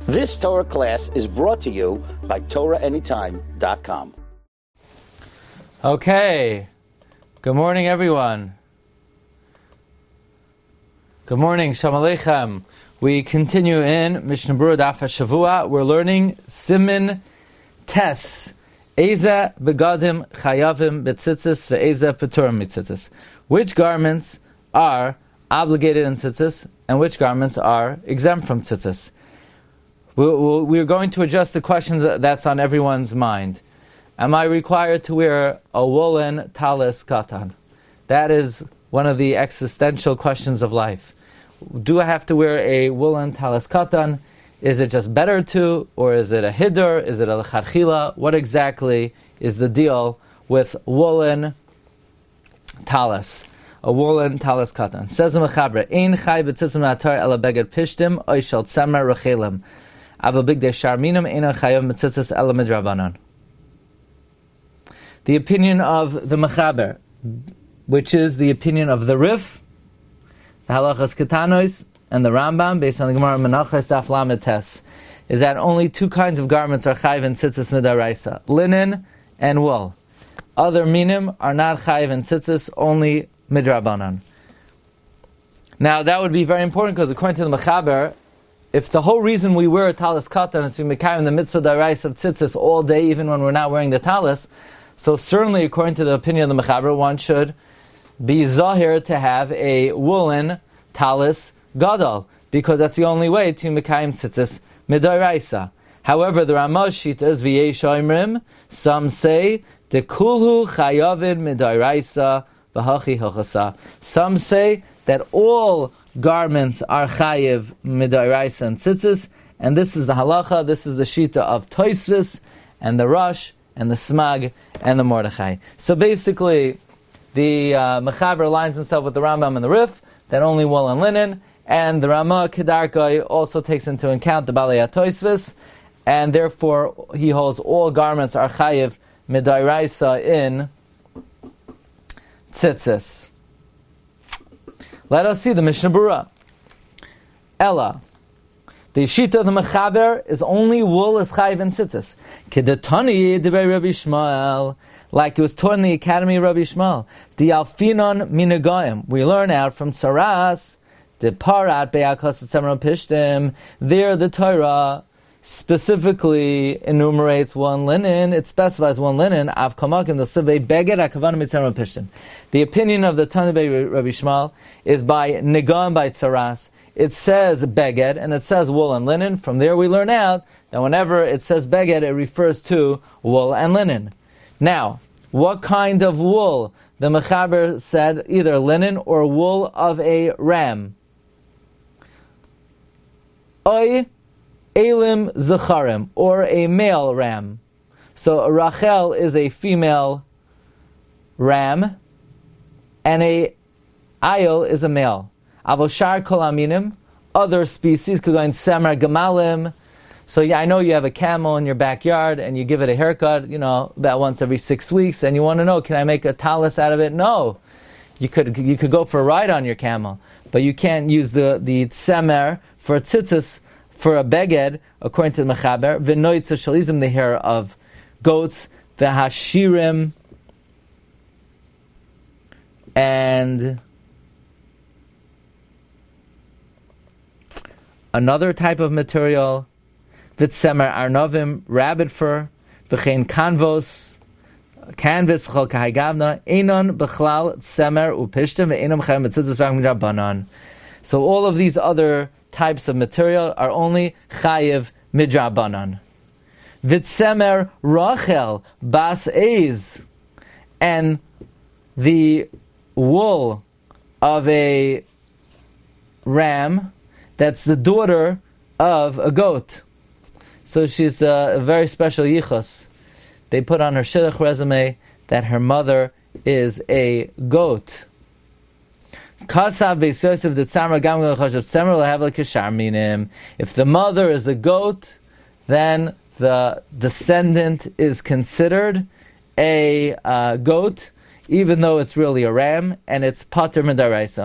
This Torah class is brought to you by TorahAnytime.com. Okay. Good morning, everyone. Good morning. Shalom Aleichem. We continue in Mishnah Berurah Daf HaShavua. We're learning Siman Tes. Eza begadim chayavim betzitzis ve'eza peturim mitzitzis. Which garments are obligated in tzitzis and which garments are exempt from tzitzis? We're going to adjust the questions that's on everyone's mind. Am I required to wear a woolen talis katan? That is one of the existential questions of life. Do I have to wear a woolen talis katan? Is it just better to, or is it a hiddur? Is it a lechatchila? What exactly is the deal with woolen talis? A woolen talis katan. Says the Mechaber, Ein chai b'tzitzim atar ela beged pishtim oy shel tzemer rechelim. Aval bigdei sharminim eina chayav b'tzitzis ela midrabanan. The opinion of the Mechaber, which is the opinion of the Rif, the Halachas Ketanois, and the Rambam, based on the Gemara Menachos Daf Lamed Tes, is that only two kinds of garments are chayiv in tzitzis midaraisa: linen and wool. Other minim are not chayiv in tzitzis, only midrabanan. Now that would be very important because according to the Mechaber, if the whole reason we wear a talis katan is to be mekayim the mitzvah daraisa of tzitzis all day, even when we're not wearing the talis, so certainly according to the opinion of the Mechaber, one should be zahir to have a woolen talis gadol, because that's the only way to mekayim tzitzis midaraisa. However, the Ramah shita is v'yesh oimrim. Some say the kulhu chayavin midaraisa v'hachi hachasa. Some say that all garments are chayiv midaraisa and tzitzis, and this is the halacha. This is the shita of Tosfos and the Rosh and the Smag and the Mordechai. So basically, the Mechaber aligns himself with the Rambam and the Rif that only wool and linen. And the Ramah Kedarkai also takes into account the Balei HaTosfos, and therefore he holds all garments are chayiv midairaisa in tzitzis. Let us see the Mishnah Berurah. Ella, the shita of the Mechaber is only wool is chayiv in tzitzis. Kedetani debei Rabbi Shmuel, like it was taught in the Academy of Rabbi Shmuel. The Alfinon Minagayim. We learn out from Tsaras. The parat be'akas tzemer pishtim. There, the Torah specifically enumerates one linen. It specifies one linen. Av kamakim the sivei beged akavan mitzemer pishtim. The opinion of the Tanei Rabbi Shmuel is by Nigam by Tsaras. It says beged and it says wool and linen. From there, we learn out that whenever it says beged, it refers to wool and linen. Now, what kind of wool? The Mechaber said either linen or wool of a ram. Oy elim zacharim, or a male ram. So a Rachel is a female ram, and a ayil is a male. Avoshar kol aminim, other species could go in semer gemalim. So yeah, I know you have a camel in your backyard and you give it a haircut, about once every 6 weeks, and you want to know, can I make a talis out of it? No. You could go for a ride on your camel, but you can't use the tzemer for tzitzis for a beged, according to the Mechaber. V'noitza shalizim, the hair of goats, v'hashirim, and another type of material, v'tzemer arnovim, rabbit fur, v'chein kanvos, canvas, chol kahagavna, einon b'chlal tzemer upishtim, ve'einon chayim b'tzitzis rak midrabanan. So all of these other types of material are only chayiv midrabanan. V'tzemer Rachel bas Eiz, and the wool of a ram that's the daughter of a goat. So she's a very special yichus. They put on her shidduch resume that her mother is a goat. If the mother is a goat, then the descendant is considered a goat, even though it's really a ram, and it's pater midaraisa.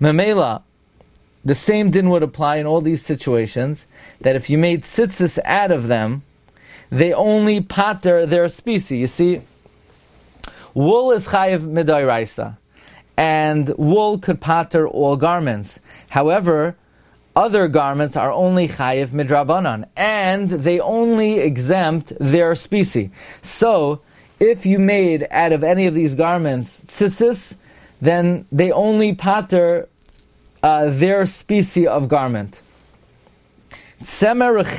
Memela, the same din would apply in all these situations, that if you made tzitzis out of them, they only pater their species. You see, wool is chayiv midairaisa, and wool could pater all garments. However, other garments are only chayiv midrabanan, and they only exempt their species. So, if you made out of any of these garments tzitzis, then they only pater their species of garment. Let's say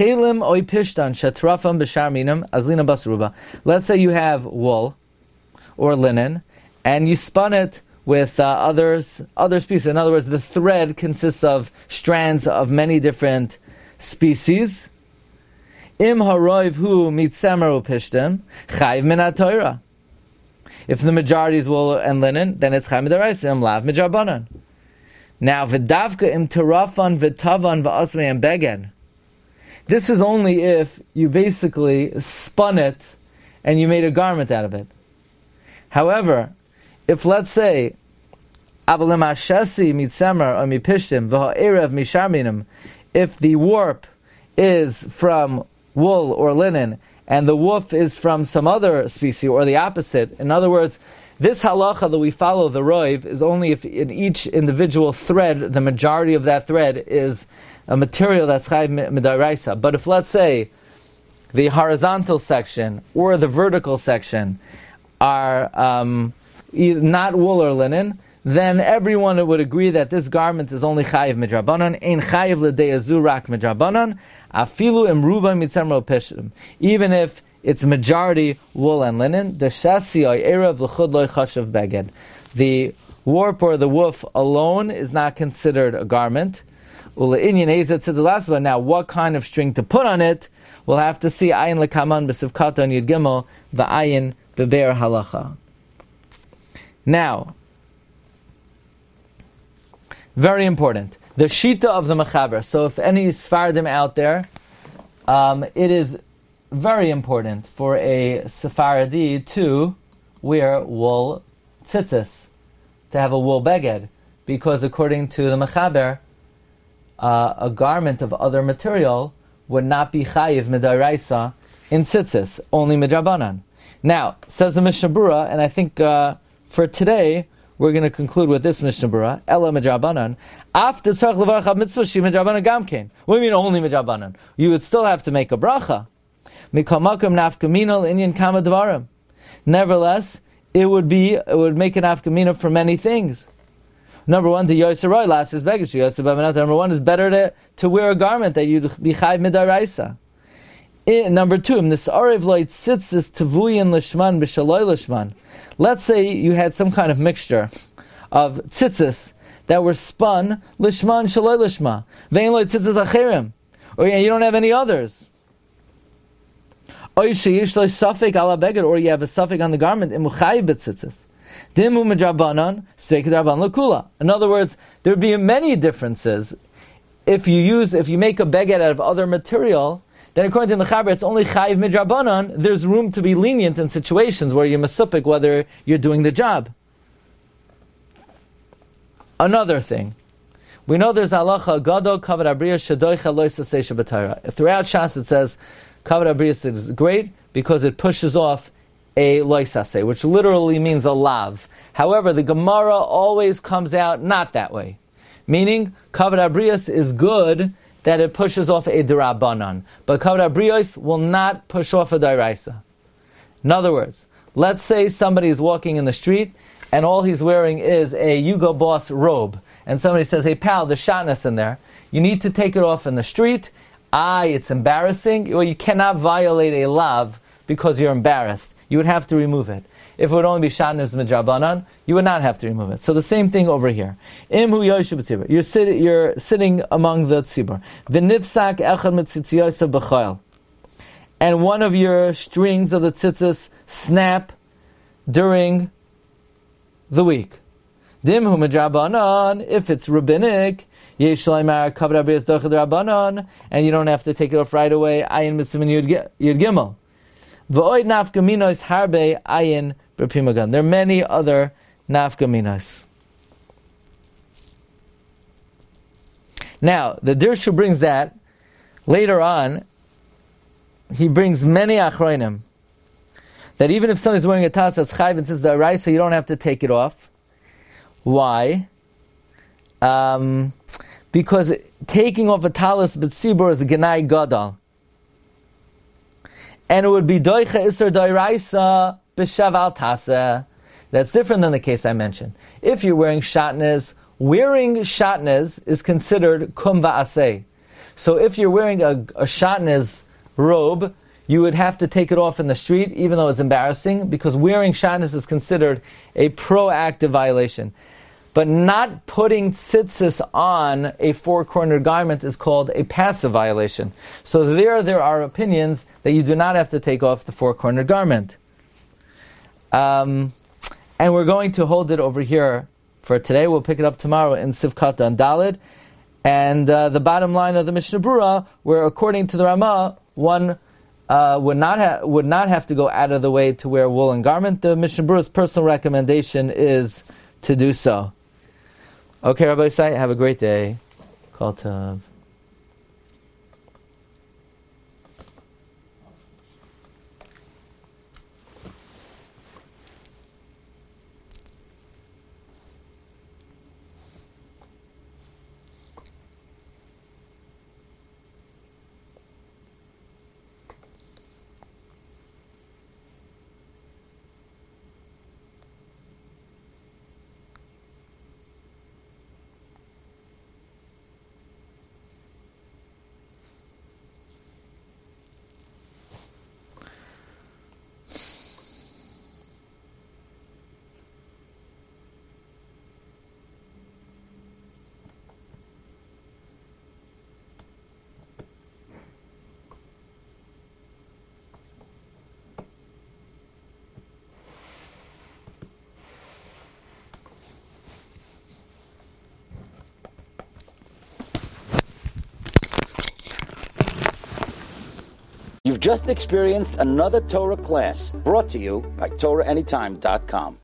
you have wool or linen, and you spun it with other species. In other words, the thread consists of strands of many different species. Im haroiv hu mitzemer upishtim chayv min haTorah. If the majority is wool and linen, then it's chayv midaraisa. Im lav midrabanan. Now, v'davka im terafan v'tavan v'asmei and beged. This is only if you basically spun it and you made a garment out of it. However, if let's say avalim hashesi mitzemer or mipishtim v'ha'erev misharminim, if the warp is from wool or linen and the woof is from some other species or the opposite, in other words, this halacha that we follow, the roiv, is only if in each individual thread, the majority of that thread is a material that's chayv midaraisa. But if, let's say, the horizontal section or the vertical section are not wool or linen, then everyone would agree that this garment is only chayiv midrabanan, ein chayiv l'deyazu rak midrabanan, afilu imruba mitzemro peshim. Even if it's majority wool and linen, the shasi or erev l'chud loy chashav beged. The warp or the woof alone is not considered a garment. Now, what kind of string to put on it, we'll have to see ayin lekaman b'sivkata and yud gimel v'ayin b'be'er halacha. Now, very important, the shita of the mechaber. So if any Sephardim out there, it is very important for a Sephardi to wear wool tzitzis, to have a wool beged, because according to the mechaber, a garment of other material would not be chayiv midaraisa in tzitzis, only midrabanan. Now, says the Mishnah Berurah, and I think for today we're going to conclude with this Mishnah Berurah, Ella midrabanan. After tzarich levarach al mitzvah she midrabanan gamkein. What do you mean only midrabanan? You would still have to make a bracha. Mikol makom nafkamina inyan kama dvarim. Nevertheless, it would make an nafkamina for many things. Number one, the Yotzeroy last is begish. Number one is better to wear a garment that you'd be chayv midaraisa. Number two, nis'arev loy tzitzis tevuyin lishman b'shaloi lishman. Let's say you had some kind of mixture of tzitzis that were spun lishman shaloi lishma. Vein loy tzitzis acherim, or you don't have any others. Or sheyish loy safek ala beged, or you have a safek on the garment imuchayiv b'tzitzis. In other words, there would be many differences. If you make a beged out of other material, then according to the Mechaber, it's only chayiv midrabanan. There's room to be lenient in situations where you're masupik whether you're doing the job. Another thing, we know there's halacha gadol kavod abriya shadoicha lo yisasei b'Torah. Throughout Shas it says kavod abriya is great because it pushes off a loisase, which literally means a lav. However, the Gemara always comes out not that way. Meaning, kavod abrios is good that it pushes off a derabanan. But kavod abrios will not push off a dairaisa. In other words, let's say somebody is walking in the street and all he's wearing is a Hugo Boss robe. And somebody says, hey pal, there's shatnez in there. You need to take it off in the street. It's embarrassing. Well, you cannot violate a lav because you're embarrassed. You would have to remove it. If it would only be shatnez midrabanan, you would not have to remove it. So the same thing over here. Imhu yoshu b'tzibur. You're sitting among the tzibur. V'nifsak echad mitzitziyosah b'chayil. And one of your strings of the tzitzis snap during the week. Dimhu midrabanan. If it's rabbinic, yesh laimar kavod abrios dochad rabbanan, and you don't have to take it off right away. Ayin mitzvah yud gimel. V'oid nafkaminos harbe ayin b'primagan. There are many other nafkaminos. Now, the Dirshu brings that later on. He brings many achronim that even if someone is wearing a talis that's chayv and says the arai, so you don't have to take it off. Why? Because taking off a talis b'tzibur is a genai gadol, and it would be doicha iser doiraisa b'shaval taseh. That's different than the case I mentioned. If you're wearing shatnez, wearing shatnez is considered kum va'aseh. So if you're wearing a shatnez robe, you would have to take it off in the street, even though it's embarrassing, because wearing shatnez is considered a proactive violation. But not putting tzitzis on a four-cornered garment is called a passive violation. So there are opinions that you do not have to take off the four-cornered garment. And we're going to hold it over here for today. We'll pick it up tomorrow in Sivkat on Daled. And the bottom line of the Mishnah Berurah, where according to the Ramah, one would not have to go out of the way to wear a woolen garment. The Mishnah Berurah's personal recommendation is to do so. Okay, Rabbi Isai, have a great day. Kol Tov. You've just experienced another Torah class brought to you by TorahAnytime.com.